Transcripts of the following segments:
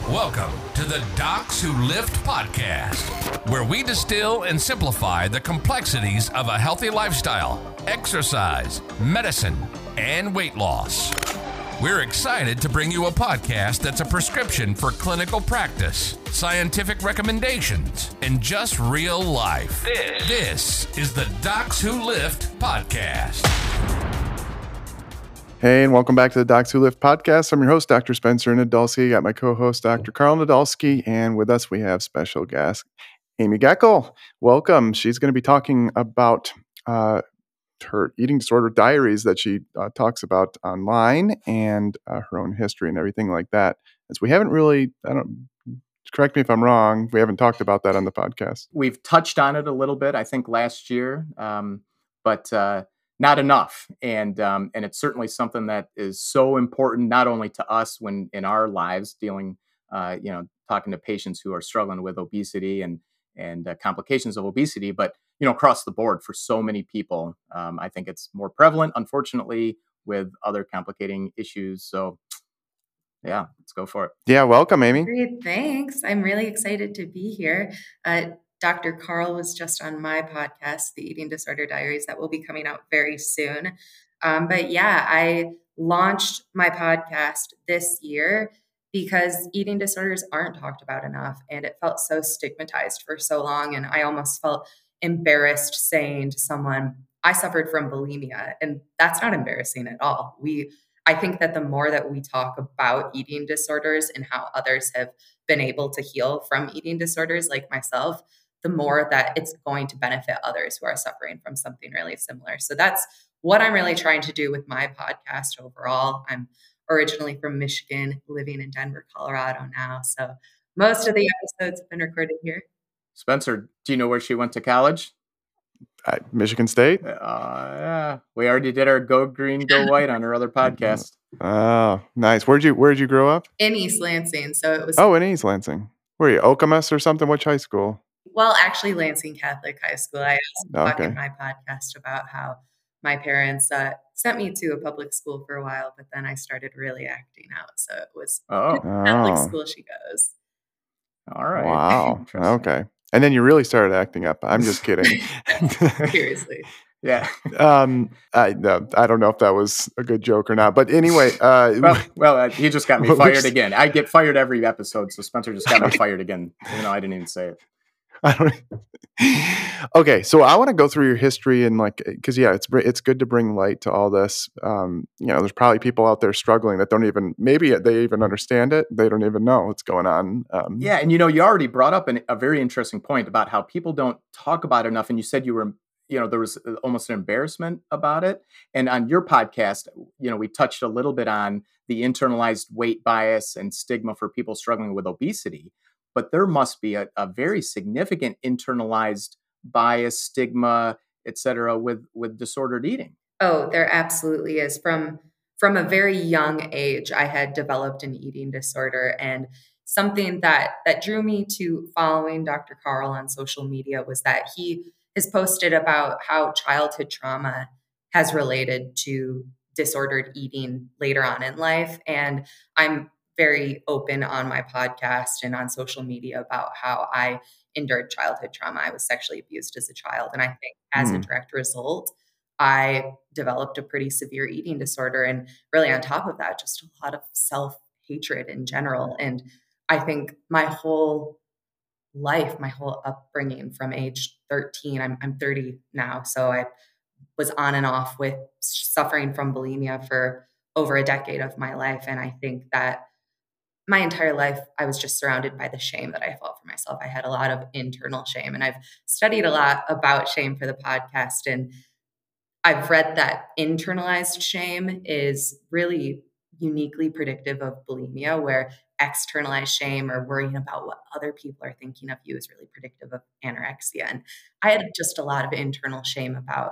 Welcome to the Docs Who Lift podcast, where we distill and simplify the complexities of a healthy lifestyle, exercise, medicine, and weight loss. We're excited to bring you a podcast that's a prescription for clinical practice, scientific recommendations, and just real life. This is the Docs Who Lift podcast. Hey, and welcome back to the Docs Who Lift podcast. I'm your host, Dr. Spencer Nadolski. I got my co-host, Dr. Carl Nadolski, and with us we have special guest, Amy Geckel. Welcome. She's going to be talking about her eating disorder diaries that she talks about online and her own history and everything like that. As we haven't really, correct me if I'm wrong, we haven't talked about that on the podcast. We've touched on it a little bit, I think, last year, but not enough. And it's certainly something that is so important, not only to us when in our lives dealing, talking to patients who are struggling with obesity and complications of obesity, but, across the board for so many people. I think it's more prevalent, unfortunately, with other complicating issues. So yeah, let's go for it. Yeah. Welcome, Amy. Great. Thanks. I'm really excited to be here. Dr. Carl was just on my podcast, The Eating Disorder Diaries, that will be coming out very soon. But yeah, I launched my podcast this year because eating disorders aren't talked about enough. And it felt so stigmatized for so long. And I almost felt embarrassed saying to someone, I suffered from bulimia. And that's not embarrassing at all. I think that the more that we talk about eating disorders and how others have been able to heal from eating disorders like myself, the more that it's going to benefit others who are suffering from something really similar. So that's what I'm really trying to do with my podcast overall. I'm originally from Michigan, living in Denver, Colorado now. So most of the episodes have been recorded here. Spencer, do you know where she went to college? Michigan State. Yeah, we already did our Go Green, Go White on her other podcast. Oh, nice. Where'd you grow up? In East Lansing. So it was. Oh, in East Lansing. Were you Okemos or something? Which high school? Well, actually, Lansing Catholic High School. I also talk in my podcast about how my parents sent me to a public school for a while, but then I started really acting out. So it was Catholic school she goes. All right. Wow. Okay. And then you really started acting up. I'm just kidding. Seriously. Yeah. I don't know if that was a good joke or not, but anyway. Well, he just got me fired again. I get fired every episode, so Spencer just got me fired again, even though I didn't even say it. Okay, so I want to go through your history and because it's good to bring light to all this. There's probably people out there struggling that don't even understand it. They don't even know what's going on. Yeah, and you already brought up a very interesting point about how people don't talk about it enough. And you said you were, there was almost an embarrassment about it. And on your podcast, we touched a little bit on the internalized weight bias and stigma for people struggling with obesity. But there must be a very significant internalized bias, stigma, et cetera, with disordered eating. Oh, there absolutely is. From a very young age, I had developed an eating disorder. And something that drew me to following Dr. Carl on social media was that he has posted about how childhood trauma has related to disordered eating later on in life. And I'm very open on my podcast and on social media about how I endured childhood trauma. I was sexually abused as a child. And I think as a direct result, I developed a pretty severe eating disorder. And really on top of that, just a lot of self-hatred in general. And I think my whole life, my whole upbringing from age 13, I'm 30 now. So I was on and off with suffering from bulimia for over a decade of my life. And I think that my entire life, I was just surrounded by the shame that I felt for myself. I had a lot of internal shame, and I've studied a lot about shame for the podcast. And I've read that internalized shame is really uniquely predictive of bulimia, where externalized shame or worrying about what other people are thinking of you is really predictive of anorexia. And I had just a lot of internal shame about,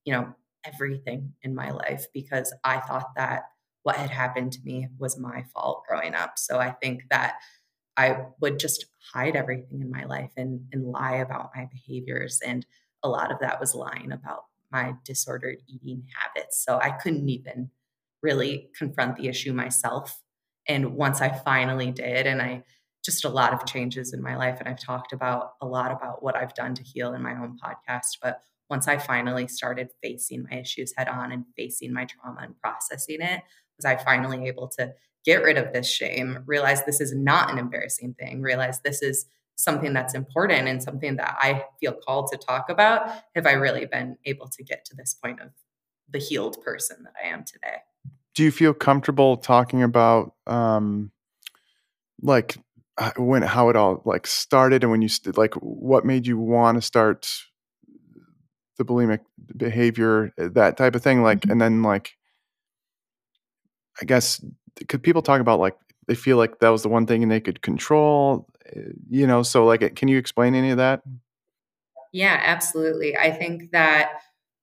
everything in my life because I thought that what had happened to me was my fault growing up. So I think that I would just hide everything in my life and lie about my behaviors. And a lot of that was lying about my disordered eating habits. So I couldn't even really confront the issue myself. And once I finally did, and I just a lot of changes in my life. And I've talked about a lot about what I've done to heal in my own podcast. But once I finally started facing my issues head on and facing my trauma and processing it, was I finally able to get rid of this shame, realize this is not an embarrassing thing, realize this is something that's important and something that I feel called to talk about, have I really been able to get to this point of the healed person that I am today. Do you feel comfortable talking about like how it all like started, and when you like what made you want to start the bulimic behavior, that type of thing, like, and then like, I guess, could people talk about like they feel like that was the one thing and they could control, so like, can you explain any of that? Yeah, absolutely. I think that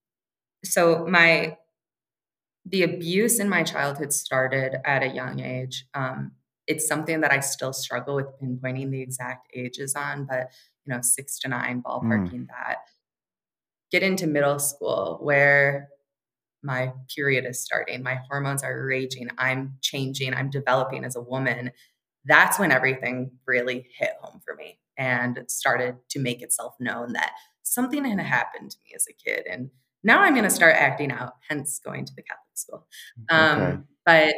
the abuse in my childhood started at a young age. It's something that I still struggle with pinpointing the exact ages on, but 6 to 9, ballparking that. Get into middle school where my period is starting, my hormones are raging, I'm changing, I'm developing as a woman. That's when everything really hit home for me and started to make itself known that something had happened to me as a kid. And now I'm going to start acting out, hence going to the Catholic school. Okay. But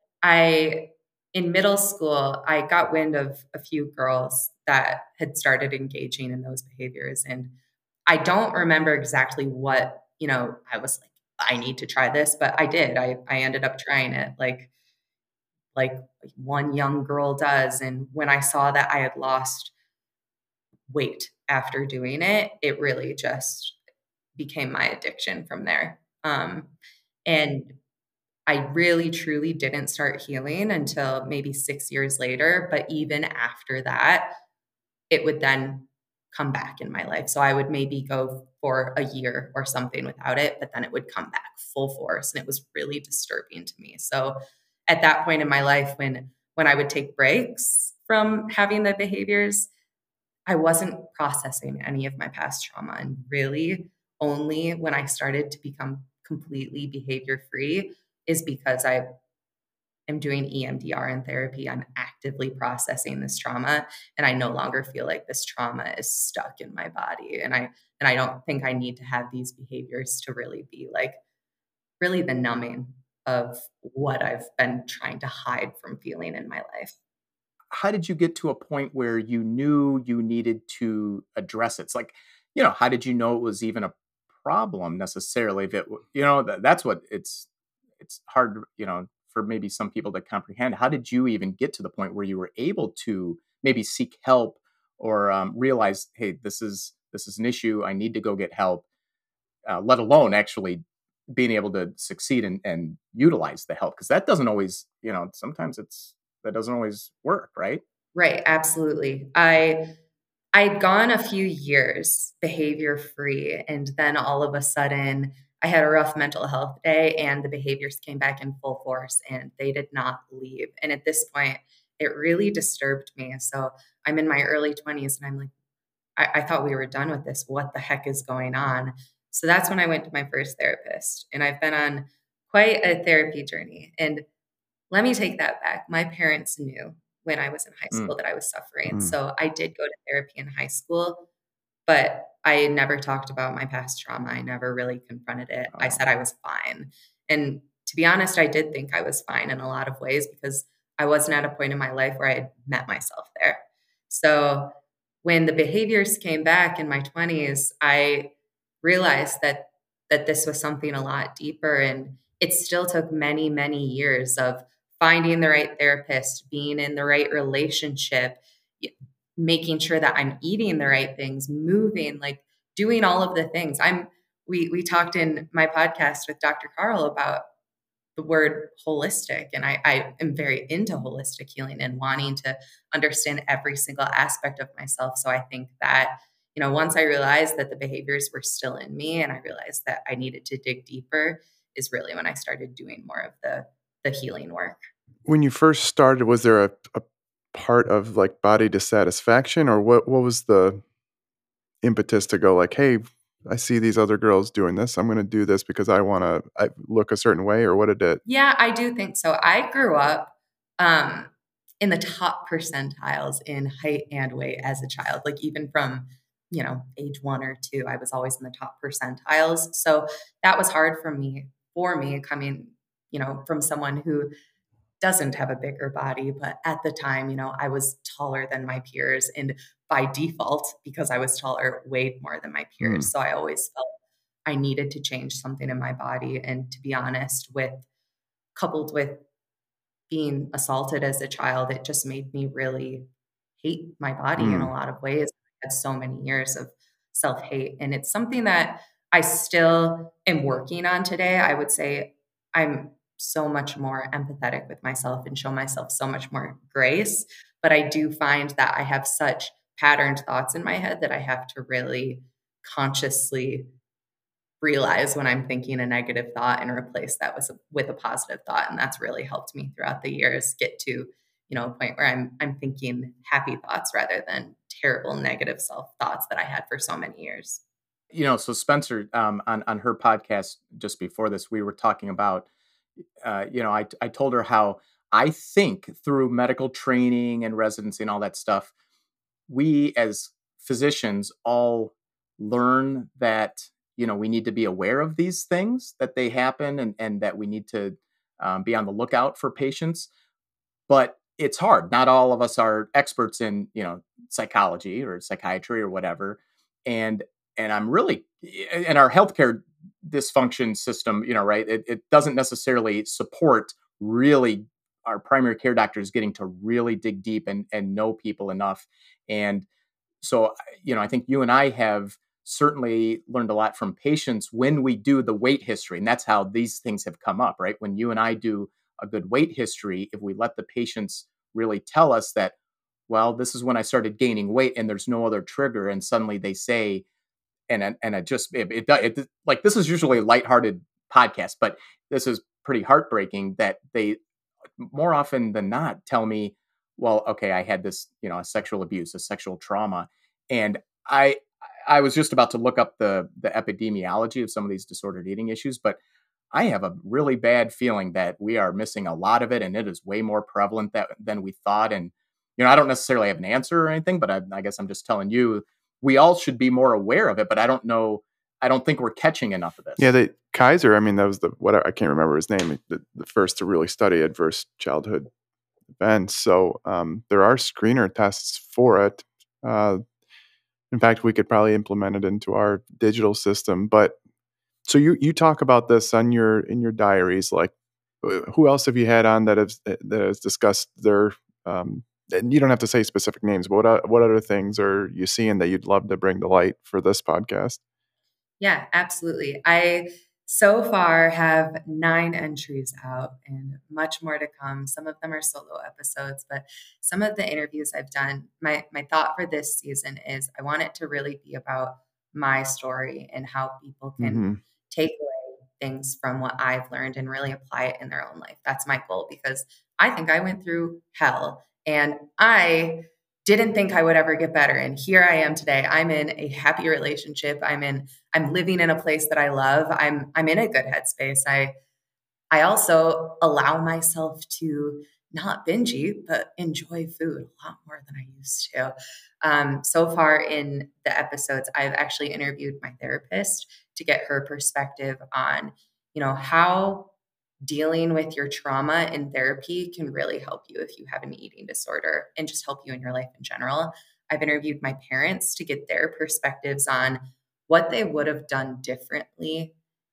in middle school, I got wind of a few girls that had started engaging in those behaviors. And I don't remember exactly what, I was like, I need to try this, but I did. I ended up trying it like one young girl does. And when I saw that I had lost weight after doing it, it really just became my addiction from there. And I really, truly didn't start healing until maybe 6 years later. But even after that, it would then come back in my life. So I would maybe go for a year or something without it, but then it would come back full force. And it was really disturbing to me. So at that point in my life, when I would take breaks from having the behaviors, I wasn't processing any of my past trauma. And really only when I started to become completely behavior free is because I am doing EMDR and therapy. I'm actively processing this trauma, and I no longer feel like this trauma is stuck in my body. And I don't think I need to have these behaviors to really be like really the numbing of what I've been trying to hide from feeling in my life. How did you get to a point where you knew you needed to address it? It's like, how did you know it was even a problem necessarily? If it, that's what it's hard, for maybe some people to comprehend. How did you even get to the point where you were able to maybe seek help or realize, hey, this is an issue. I need to go get help, let alone actually being able to succeed and utilize the help? Because that doesn't always, sometimes that doesn't always work, right? Right. Absolutely. I'd gone a few years behavior free, and then all of a sudden I had a rough mental health day and the behaviors came back in full force and they did not leave. And at this point, it really disturbed me. So I'm in my early 20s and I'm like, I thought we were done with this. What the heck is going on? So that's when I went to my first therapist, and I've been on quite a therapy journey. And let me take that back. My parents knew when I was in high school that I was suffering. So I did go to therapy in high school, but I never talked about my past trauma. I never really confronted it. I said I was fine. And to be honest, I did think I was fine in a lot of ways because I wasn't at a point in my life where I had met myself there. So when the behaviors came back in my 20s, I realized that this was something a lot deeper. And it still took many, many years of finding the right therapist, being in the right relationship, making sure that I'm eating the right things, moving, like doing all of the things. We talked in my podcast with Dr. Carl about the word holistic, and I am very into holistic healing and wanting to understand every single aspect of myself. So I think that, once I realized that the behaviors were still in me and I realized that I needed to dig deeper is really when I started doing more of the healing work. When you first started, was there a part of like body dissatisfaction, or what was the impetus to go like, hey, I see these other girls doing this, I'm going to do this because I want to look a certain way, or what did it? Yeah, I do think so. I grew up in the top percentiles in height and weight as a child, like even from, age 1 or 2, I was always in the top percentiles. So that was hard for me coming, from someone who doesn't have a bigger body. But at the time, I was taller than my peers. And by default, because I was taller, weighed more than my Mm. peers. So I always felt I needed to change something in my body. And to be honest, coupled with being assaulted as a child, it just made me really hate my body in a Mm. lot of ways. I had so many years of self-hate, and it's something that I still am working on today. I would say I'm so much more empathetic with myself and show myself so much more grace, but I do find that I have such patterned thoughts in my head that I have to really consciously realize when I'm thinking a negative thought and replace that with a positive thought. And that's really helped me throughout the years get to, a point where I'm thinking happy thoughts rather than terrible negative self thoughts that I had for so many years. So Spencer, on her podcast just before this, we were talking about, I told her how I think through medical training and residency and all that stuff, we as physicians all learn that, we need to be aware of these things, that they happen, and that we need to be on the lookout for patients. But it's hard. Not all of us are experts in, psychology or psychiatry or whatever. And I'm really, in our healthcare dysfunction system, right? It doesn't necessarily support really our primary care doctors getting to really dig deep and know people enough. And so, I think you and I have certainly learned a lot from patients when we do the weight history. And that's how these things have come up, right? When you and I do a good weight history, if we let the patients really tell us that, well, this is when I started gaining weight and there's no other trigger. And suddenly they say, like, this is usually a lighthearted podcast, but this is pretty heartbreaking that they more often than not tell me, well, okay, I had this, a sexual abuse, a sexual trauma. And I was just about to look up the epidemiology of some of these disordered eating issues, but I have a really bad feeling that we are missing a lot of it, and it is way more prevalent than we thought. And, I don't necessarily have an answer or anything, but I guess I'm just telling you, we all should be more aware of it, but I don't think we're catching enough of this. Yeah, Kaiser, I mean, that was I can't remember his name, the first to really study adverse childhood events. So there are screener tests for it. In fact, we could probably implement it into our digital system. But so you talk about this in your diaries. Like, who else have you had on that has discussed their? And you don't have to say specific names, but what other things are you seeing that you'd love to bring to light for this podcast? Yeah, absolutely. I so far have 9 entries out and much more to come. Some of them are solo episodes, but some of the interviews I've done, my thought for this season is I want it to really be about my story and how people can take away things from what I've learned and really apply it in their own life. That's my goal, because I think I went through hell and I didn't think I would ever get better. And here I am today. I'm in a happy relationship. I'm living in a place that I love. I'm in a good headspace. I also allow myself to not binge eat, but enjoy food a lot more than I used to. So far in the episodes, I've actually interviewed my therapist to get her perspective on, how dealing with your trauma in therapy can really help you if you have an eating disorder and just help you in your life in general. I've interviewed my parents to get their perspectives on what they would have done differently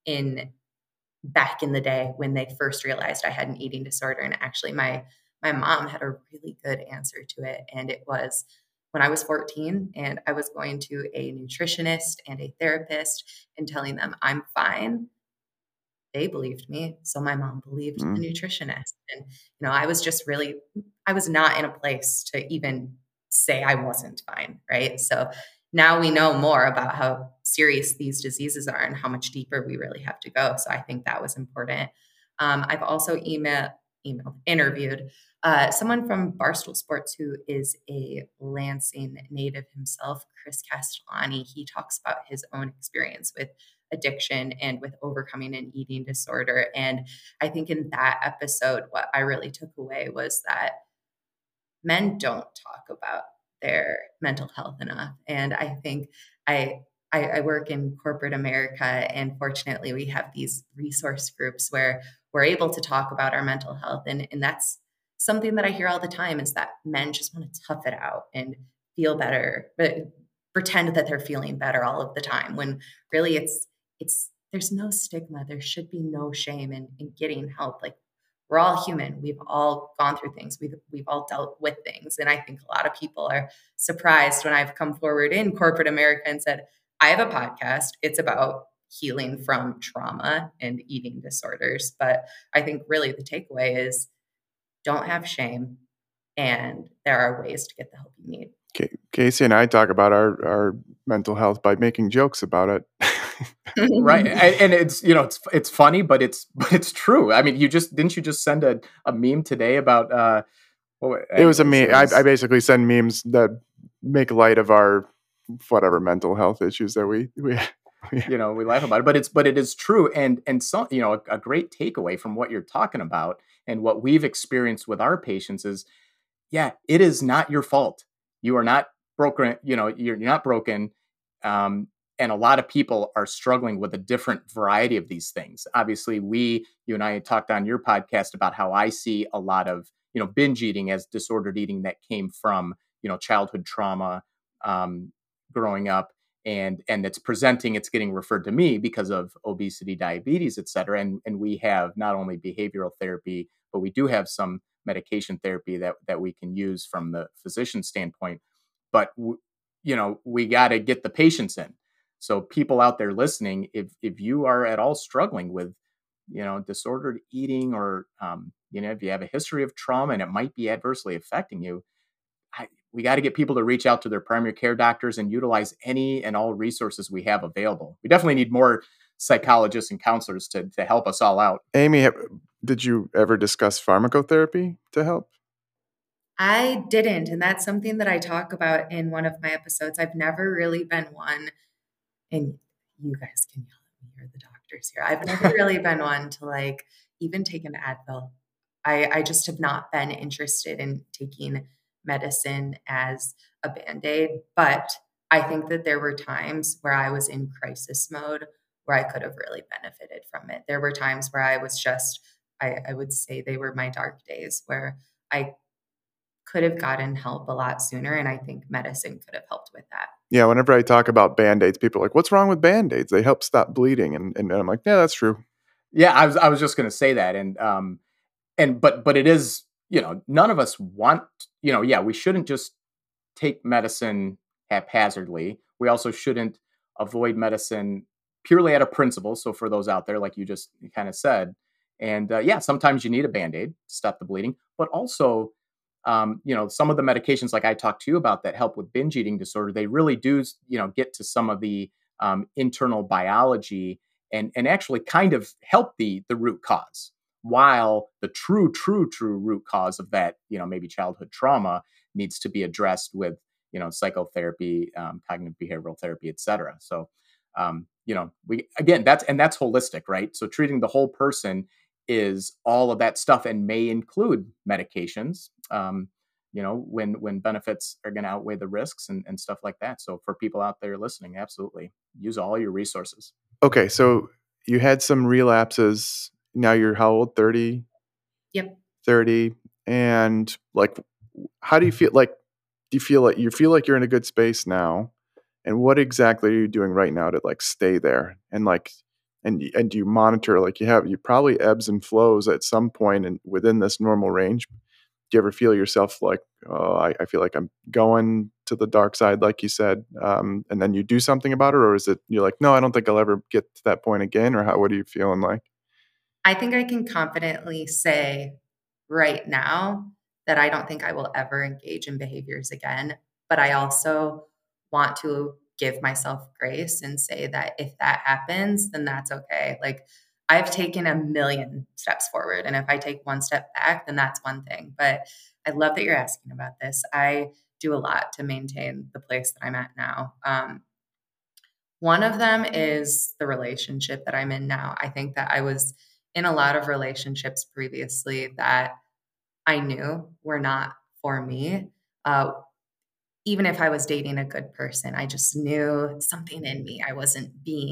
back in the day when they first realized I had an eating disorder. And actually my mom had a really good answer to it. And it was when I was 14 and I was going to a nutritionist and a therapist and telling them I'm fine. They believed me. So my mom believed the nutritionist. And, I was not in a place to even say I wasn't fine. Right. So now we know more about how serious these diseases are and how much deeper we really have to go. So I think that was important. I've also interviewed someone from Barstool Sports who is a Lansing native himself, Chris Castellani. He talks about his own experience with addiction and with overcoming an eating disorder. And I think in that episode, what I really took away was that men don't talk about their mental health enough. And I think I work in corporate America, and fortunately we have these resource groups where we're able to talk about our mental health. And that's something that I hear all the time, is that men just want to tough it out and feel better, but pretend that they're feeling better all of the time, when really it's there's no stigma. There should be no shame in getting help. Like, we're all human. We've all gone through things. We've all dealt with things. And I think a lot of people are surprised when I've come forward in corporate America and said, I have a podcast. It's about healing from trauma and eating disorders. But I think really the takeaway is, don't have shame, and there are ways to get the help you need. Casey and I talk about our mental health by making jokes about it. Right. And it's, it's funny, but it's true. I mean, didn't you just send a meme today about, it was a meme. I basically send memes that make light of our whatever mental health issues that we we laugh about it, but it is true. And so, a great takeaway from what you're talking about and what we've experienced with our patients is, yeah, it is not your fault. You are not broken. You're not broken. And a lot of people are struggling with a different variety of these things. Obviously, you and I talked on your podcast about how I see a lot of, binge eating as disordered eating that came from, childhood trauma, growing up, and it's getting referred to me because of obesity, diabetes, et cetera. And we have not only behavioral therapy, but we do have some medication therapy that we can use from the physician standpoint. But, we got to get the patients in. So people out there listening, if you are at all struggling with, disordered eating, or, if you have a history of trauma and it might be adversely affecting you, we got to get people to reach out to their primary care doctors and utilize any and all resources we have available. We definitely need more psychologists and counselors to help us all out. Amy, did you ever discuss pharmacotherapy to help? I didn't. And that's something that I talk about in one of my episodes. I've never really been one, and you guys can yell at me, you're the doctors here. I've never really been one to even take an Advil. I just have not been interested in taking medicine as a Band-Aid. But I think that there were times where I was in crisis mode where I could have really benefited from it. There were times where I was just, I would say they were my dark days, where I could have gotten help a lot sooner. And I think medicine could have helped with that. Yeah, whenever I talk about Band-Aids, people are like, what's wrong with Band-Aids? They help stop bleeding. And I'm like, yeah, that's true. Yeah, I was just going to say that. But it is, none of us want, we shouldn't just take medicine haphazardly. We also shouldn't avoid medicine purely out of principle. So for those out there, like you just kind of said, and sometimes you need a Band-Aid to stop the bleeding, but also, some of the medications like I talked to you about that help with binge eating disorder, they really do, get to some of the internal biology and actually kind of help the root cause, while the true root cause of that, maybe childhood trauma needs to be addressed with, psychotherapy, cognitive behavioral therapy, et cetera. So, that's holistic, right? So treating the whole person is all of that stuff, and may include medications, when benefits are going to outweigh the risks and stuff like that. So for people out there listening, absolutely use all your resources. Okay. So you had some relapses. Now you're how old? 30? Yep. 30. And how do you feel? Do you feel like you're in a good space now? And what exactly are you doing right now to stay there? And and do you monitor, you probably ebbs and flows at some point and within this normal range? Do you ever feel yourself I feel like I'm going to the dark side, like you said, and then you do something about it? Or is it, you're like, no, I don't think I'll ever get to that point again? Or what are you feeling like? I think I can confidently say right now that I don't think I will ever engage in behaviors again. But I also want to give myself grace and say that if that happens, then that's okay. I've taken a million steps forward. And if I take one step back, then that's one thing. But I love that you're asking about this. I do a lot to maintain the place that I'm at now. One of them is the relationship that I'm in now. I think that I was in a lot of relationships previously that I knew were not for me. Even if I was dating a good person, I just knew something in me. I wasn't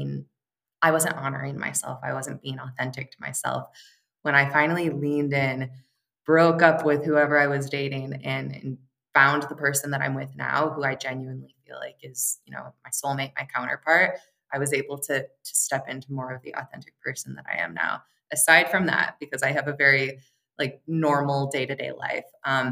honoring myself. I wasn't being authentic to myself. When I finally leaned in, broke up with whoever I was dating, and found the person that I'm with now, who I genuinely feel like is, my soulmate, my counterpart, I was able to step into more of the authentic person that I am now. Aside from that, because I have a very normal day-to-day life,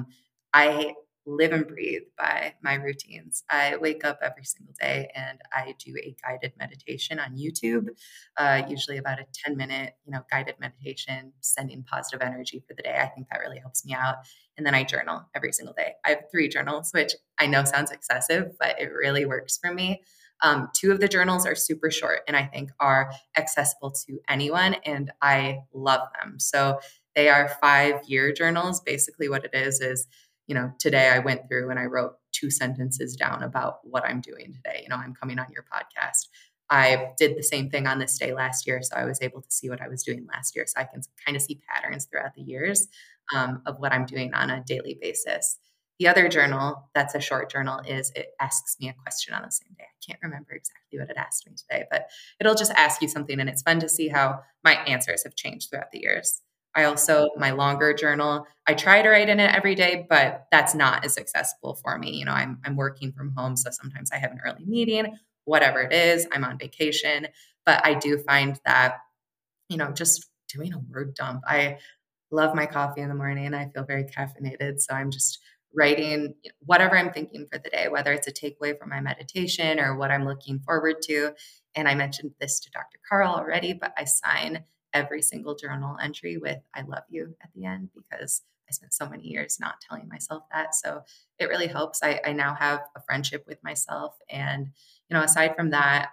I live and breathe by my routines. I wake up every single day and I do a guided meditation on YouTube, usually about a 10-minute, guided meditation, sending positive energy for the day. I think that really helps me out. And then I journal every single day. I have 3 journals, which I know sounds excessive, but it really works for me. 2 of the journals are super short and I think are accessible to anyone, and I love them. So they are 5-year journals. Basically what it is, today I went through and I wrote 2 sentences down about what I'm doing today. I'm coming on your podcast. I did the same thing on this day last year. So I was able to see what I was doing last year. So I can kind of see patterns throughout the years of what I'm doing on a daily basis. The other journal, that's a short journal, it asks me a question on the same day. I can't remember exactly what it asked me today, but it'll just ask you something, and it's fun to see how my answers have changed throughout the years. My longer journal, I try to write in it every day, but that's not as accessible for me. I'm working from home, so sometimes I have an early meeting, whatever it is, I'm on vacation. But I do find that, just doing a word dump. I love my coffee in the morning. I feel very caffeinated. So I'm just writing whatever I'm thinking for the day, whether it's a takeaway from my meditation or what I'm looking forward to. And I mentioned this to Dr. Carl already, but I sign every single journal entry with "I love you" at the end, because I spent so many years not telling myself that. So it really helps. I now have a friendship with myself. And, aside from that,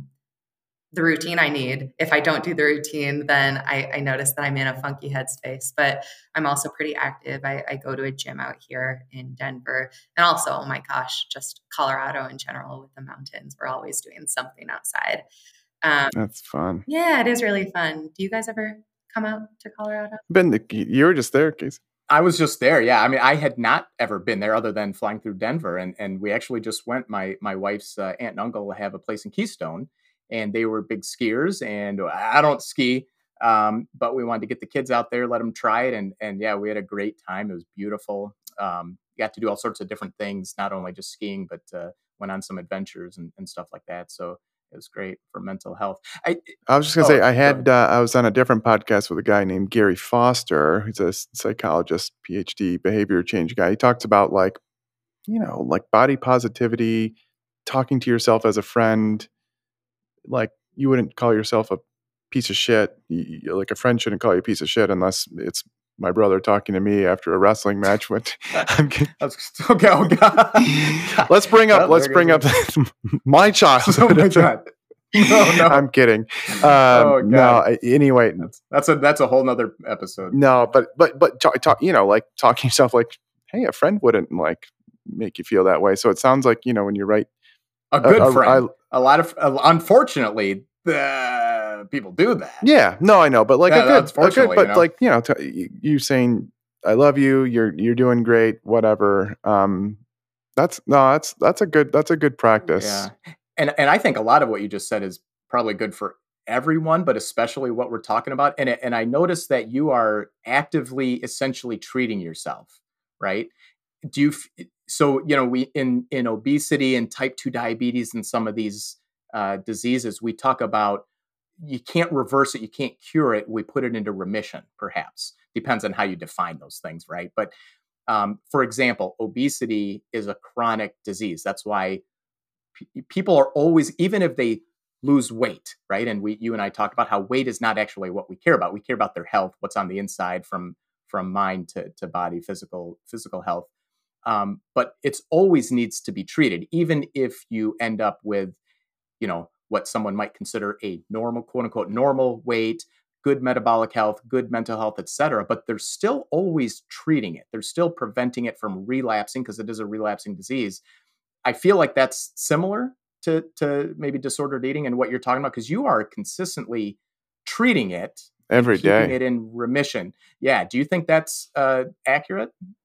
the routine I need. If I don't do the routine, then I notice that I'm in a funky headspace. But I'm also pretty active. I go to a gym out here in Denver. And also, oh my gosh, just Colorado in general with the mountains. We're always doing something outside. That's fun. Yeah, it is really fun. Do you guys ever come out to Colorado? You were just there, Casey. I was just there. Yeah. I mean, I had not ever been there other than flying through Denver. And we actually just went, my wife's aunt and uncle have a place in Keystone, and they were big skiers, and I don't ski. But we wanted to get the kids out there, let them try it. And yeah, we had a great time. It was beautiful. Got to do all sorts of different things, not only just skiing, but went on some adventures and stuff like that. So it was great for mental health. I was just going to say, I was on a different podcast with a guy named Gary Foster, who's a psychologist, PhD, behavior change guy. He talks about body positivity, talking to yourself as a friend. Like, you wouldn't call yourself a piece of shit. Like, a friend shouldn't call you a piece of shit unless it's my brother talking to me after a wrestling match. Okay. Oh God. Let's bring up my childhood. Oh my God. No. I'm kidding. No. Anyway, that's a whole nother episode. No, but talking yourself like, hey, a friend wouldn't make you feel that way. So it sounds like, when you write a good friend, a lot of unfortunately, people do that. Yeah, no, I know, but you saying I love you, you're doing great, whatever. That's a good practice. Yeah. And I think a lot of what you just said is probably good for everyone, but especially what we're talking about. And I noticed that you are actively essentially treating yourself, right? We in obesity and type 2 diabetes and some of these diseases, we talk about you can't reverse it, you can't cure it. We put it into remission, perhaps. Depends on how you define those things, right? But for example, obesity is a chronic disease. That's why people are always, even if they lose weight, right? And you and I talked about how weight is not actually what we care about. We care about their health, what's on the inside, from mind to body, physical health. But it's always needs to be treated, even if you end up with, what someone might consider a normal, quote unquote, normal weight, good metabolic health, good mental health, et cetera. But they're still always treating it. They're still preventing it from relapsing, because it is a relapsing disease. I feel like that's similar to maybe disordered eating and what you're talking about, because you are consistently treating it every day, keeping it in remission. Yeah. Do you think that's accurate?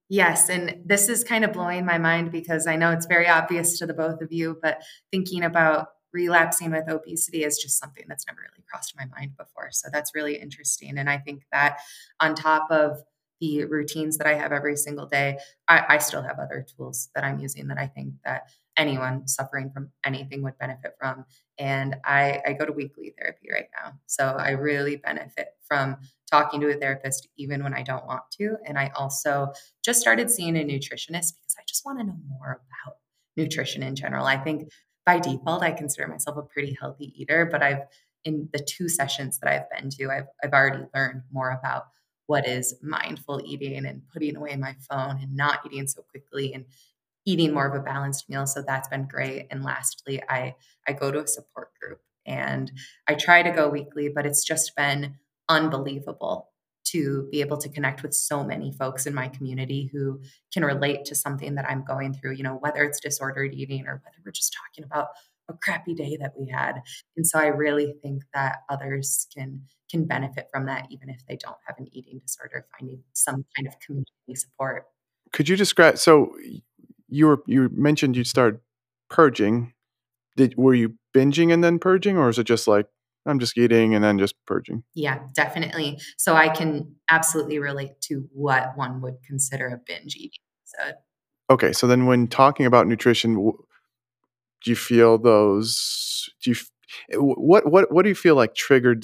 Yes. And this is kind of blowing my mind because I know it's very obvious to the both of you, but thinking about relapsing with obesity is just something that's never really crossed my mind before. So that's really interesting. And I think that on top of the routines that I have every single day, I still have other tools that I'm using that I think that anyone suffering from anything would benefit from. And I go to weekly therapy right now. So I really benefit from talking to a therapist even when I don't want to. And I also just started seeing a nutritionist because I just want to know more about nutrition in general. I think by default, I consider myself a pretty healthy eater, but in the 2 sessions that I've been to, I've already learned more about what is mindful eating and putting away my phone and not eating so quickly and eating more of a balanced meal. So that's been great. And lastly, I go to a support group and I try to go weekly, but it's just been unbelievable to be able to connect with so many folks in my community who can relate to something that I'm going through, whether it's disordered eating or whether we're just talking about a crappy day that we had. And so I really think that others can benefit from that even if they don't have an eating disorder, finding some kind of community support. Could you describe? So you mentioned you started purging. Were you binging and then purging, or is it just like I'm just eating and then just purging? Yeah, definitely. So I can absolutely relate to what one would consider a binge eating. So Okay, so then when talking about nutrition, do you feel those? What do you feel like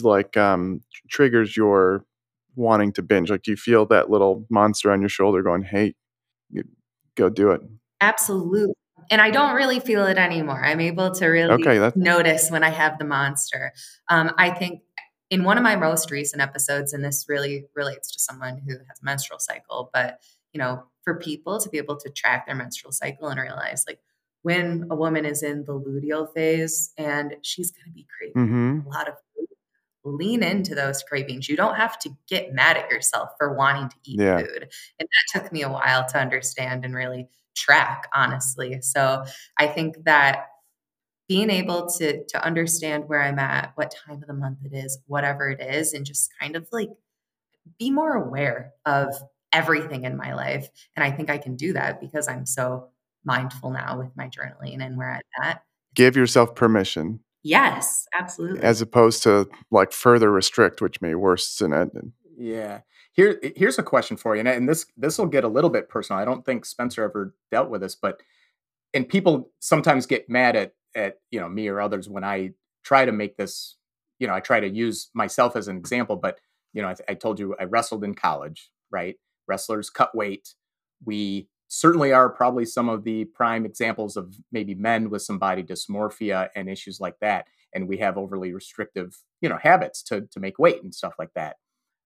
triggers your wanting to binge? Like, do you feel that little monster on your shoulder going, "Hey, go do it"? absolutely. And I don't really feel it anymore. I'm able to really Okay, notice when I have the monster. I think in one of my most recent episodes, and this really relates to someone who has a menstrual cycle, but for people to be able to track their menstrual cycle and realize like when a woman is in the luteal phase and she's going to be craving a lot of food, lean into those cravings. You don't have to get mad at yourself for wanting to eat yeah. food. And that took me a while to understand and really track, honestly. So I think that being able to understand where I'm at, what time of the month it is, whatever it is, and just kind of like be more aware of everything in my life. And I think I can do that because I'm so mindful now with my journaling and where I'm at. Give yourself permission. Yes, absolutely. As opposed to like further restrict, which may worsen it. Yeah. Here's a question for you, and this will get a little bit personal. I don't think Spencer ever dealt with this, and people sometimes get mad at me or others when I try to make this. I try to use myself as an example, but I told you I wrestled in college, right? Wrestlers cut weight. We certainly are probably some of the prime examples of maybe men with some body dysmorphia and issues like that, and we have overly restrictive habits to make weight and stuff like that.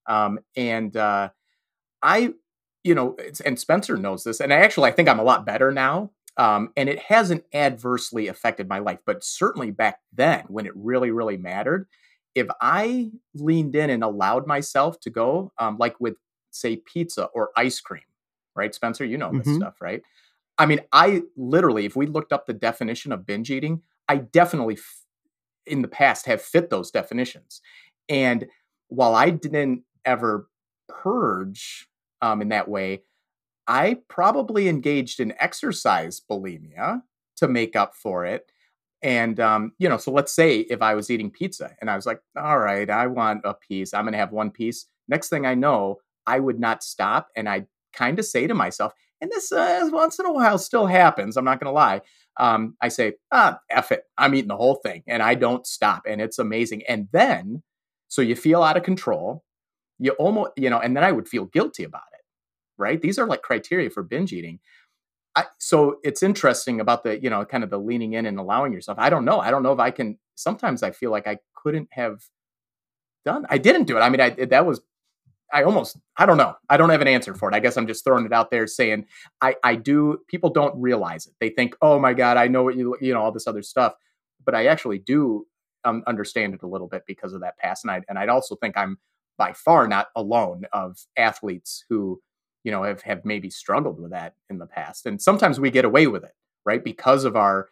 I, and Spencer knows this, and I think I'm a lot better now. And it hasn't adversely affected my life, but certainly back then when it really, really mattered, if I leaned in and allowed myself to go, like with say pizza or ice cream, right? Spencer, you know this stuff, right? I mean, I literally, if we looked up the definition of binge eating, I definitely in the past have fit those definitions. And while I didn't ever purge in that way, I probably engaged in exercise bulimia to make up for it. And, so let's say if I was eating pizza and I was like, all right, I want a piece. I'm going to have one piece. Next thing I know, I would not stop. And I kind of say to myself, and this once in a while still happens, I'm not going to lie. I say, F it. I'm eating the whole thing and I don't stop. And it's amazing. And then, so you feel out of control. You almost, and then I would feel guilty about it, right? These are like criteria for binge eating. So it's interesting about the, kind of the leaning in and allowing yourself. I don't know if I can, sometimes I feel like I couldn't have I didn't do it. I mean, I don't know. I don't have an answer for it. I guess I'm just throwing it out there saying I do. People don't realize it. They think, oh my God, I know what all this other stuff. But I actually do understand it a little bit because of that past. And I'd also think I'm by far not alone of athletes who, have maybe struggled with that in the past. And sometimes we get away with it, right? Because of our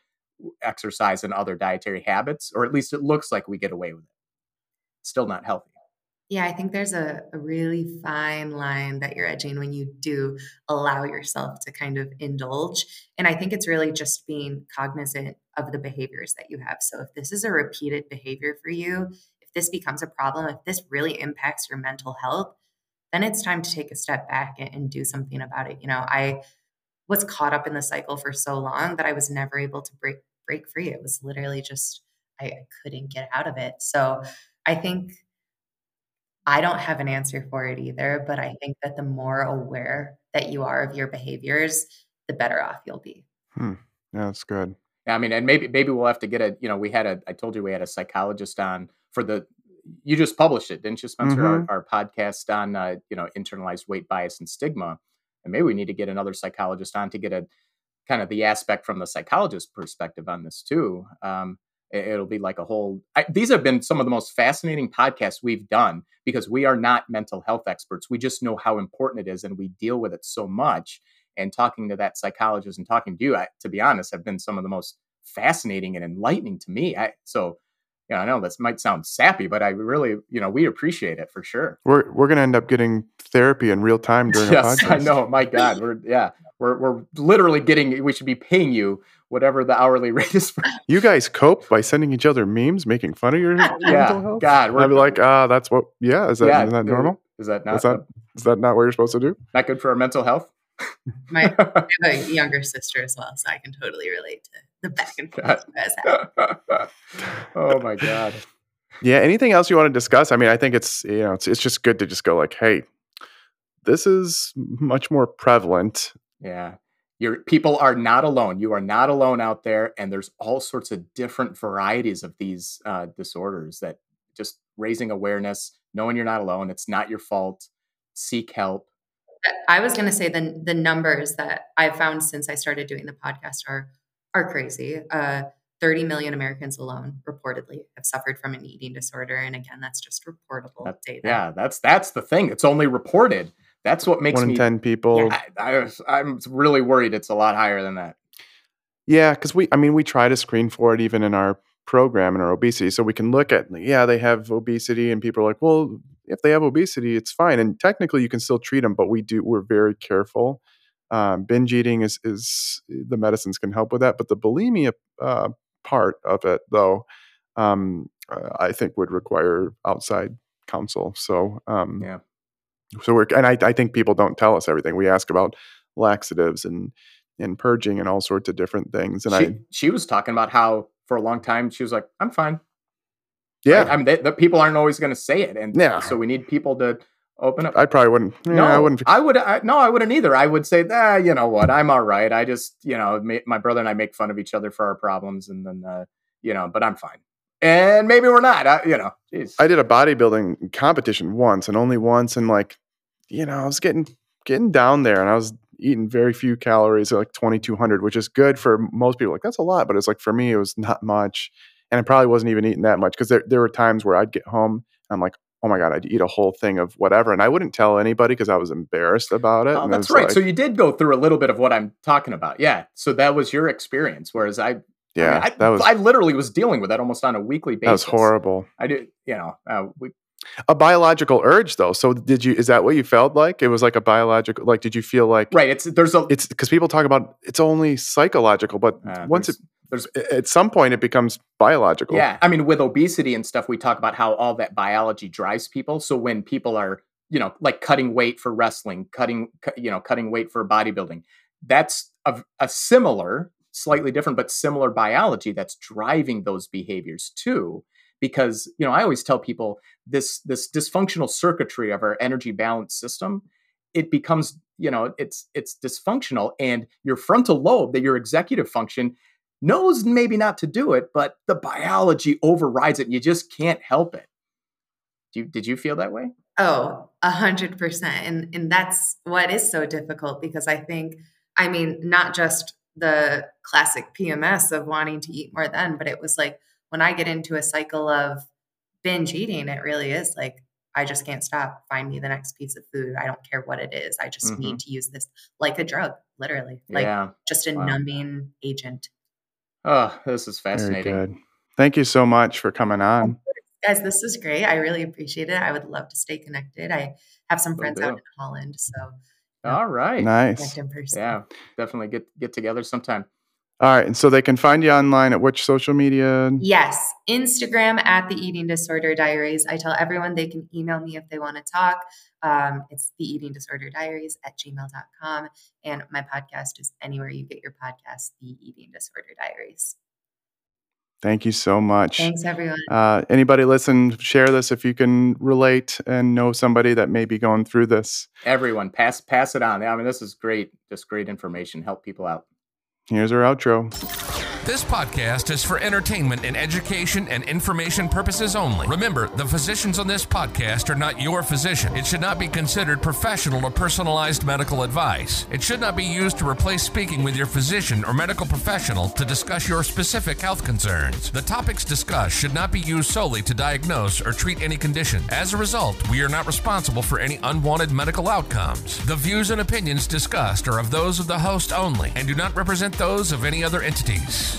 exercise and other dietary habits, or at least it looks like we get away with it. It's still not healthy. Yeah, I think there's a really fine line that you're edging when you do allow yourself to kind of indulge. And I think it's really just being cognizant of the behaviors that you have. So if this is a repeated behavior for you, if this becomes a problem, if this really impacts your mental health, then it's time to take a step back and do something about it. I was caught up in the cycle for so long that I was never able to break free. It was literally just I couldn't get out of it. So I think I don't have an answer for it either, but I think that the more aware that you are of your behaviors, the better off you'll be. Yeah, that's good. I mean, and maybe we'll have to get I told you we had a psychologist on you just published it, didn't you, Spencer? Mhm. Our podcast on, internalized weight bias and stigma. And maybe we need to get another psychologist on to get a kind of the aspect from the psychologist perspective on this too. It'll be like these have been some of the most fascinating podcasts we've done because we are not mental health experts. We just know how important it is and we deal with it so much. And talking to that psychologist and talking to you, to be honest, have been some of the most fascinating and enlightening to me. I know this might sound sappy, but I really, we appreciate it for sure. We're going to end up getting therapy in real time during a Yes, podcast. I know. My God, we're literally we should be paying you whatever the hourly rate is for. You guys cope by sending each other memes, making fun of your mental health. God, I'd be like, that's what. Yeah, is that normal? Is that not? Is that not what you're supposed to do? Not good for our mental health? I have a younger sister as well, so I can totally relate to the back and forth you guys have. Oh my God. Yeah. Anything else you want to discuss? I mean, I think it's just good to just go like, hey, this is much more prevalent. Yeah. People are not alone. You are not alone out there. And there's all sorts of different varieties of these disorders that just raising awareness, knowing you're not alone. It's not your fault. Seek help. I was going to say the numbers that I've found since I started doing the podcast are crazy. 30 million Americans alone reportedly have suffered from an eating disorder. And again, that's just reportable data. Yeah, that's the thing. It's only reported. That's what makes 1 in 10 people. Yeah, I'm really worried it's a lot higher than that. Yeah, because we try to screen for it even in our program and our obesity. So we can look at, they have obesity and people are like, well, if they have obesity, it's fine. And technically you can still treat them, but we're very careful. Binge eating is the medicines can help with that. But the bulimia part of it, though, I think would require outside counsel. So, yeah. So I think people don't tell us everything. We ask about laxatives and purging and all sorts of different things. And she was talking about how for a long time she was like, I'm fine. Yeah. Right? I mean, the people aren't always going to say it. And so we need people to open up. I probably wouldn't. I wouldn't. I wouldn't either. I would say, you know what? I'm all right. I just, my brother and I make fun of each other for our problems. And then, but I'm fine. And maybe we're not, geez. I did a bodybuilding competition once and only once. And I was getting down there and I was eating very few calories, like 2,200, which is good for most people. Like, that's a lot, but it's like, for me, it was not much. And I probably wasn't even eating that much because there were times where I'd get home and I'm like, oh my God, I'd eat a whole thing of whatever. And I wouldn't tell anybody because I was embarrassed about it. Oh, that's right. So you did go through a little bit of what I'm talking about. Yeah. So that was your experience. Whereas I literally was dealing with that almost on a weekly basis. That was horrible. I did, a biological urge though. So is that what you felt like? It was like a biological, like, did you feel like, right. It's because people talk about it's only psychological, but at some point it becomes biological. Yeah. I mean, with obesity and stuff, we talk about how all that biology drives people. So when people are, like cutting weight for wrestling, cutting weight for bodybuilding, that's a similar, slightly different, but similar biology that's driving those behaviors too. Because, I always tell people this dysfunctional circuitry of our energy balance system, it becomes, it's dysfunctional, and your frontal lobe, your executive function, knows maybe not to do it, but the biology overrides it and you just can't help it. Did you feel that way? Oh, 100%. And that's what is so difficult because not just the classic PMS of wanting to eat more then, but it was like, when I get into a cycle of binge eating, it really is like, I just can't stop. Find me the next piece of food. I don't care what it is. I just need to use this like a drug, literally, just a numbing agent. Oh, this is fascinating. Very good. Thank you so much for coming on. Guys, this was great. I really appreciate it. I would love to stay connected. I have some friends out in Holland, so all right, nice. in person. Yeah, definitely get together sometime. All right, and so they can find you online at which social media? Yes, Instagram at the Eating Disorder Diaries. I tell everyone they can email me if they want to talk. It's the Eating Disorder Diaries at gmail.com, and my podcast is anywhere you get your podcast, The Eating Disorder Diaries. Thank you so much. Thanks, everyone. Anybody listen, share this if you can relate and know somebody that may be going through this. Everyone, pass it on. I mean, this is great, just great information. Help people out. Here's our outro. This podcast is for entertainment and education and information purposes only. Remember, the physicians on this podcast are not your physician. It should not be considered professional or personalized medical advice. It should not be used to replace speaking with your physician or medical professional to discuss your specific health concerns. The topics discussed should not be used solely to diagnose or treat any condition. As a result, we are not responsible for any unwanted medical outcomes. The views and opinions discussed are of those of the host only and do not represent those of any other entities.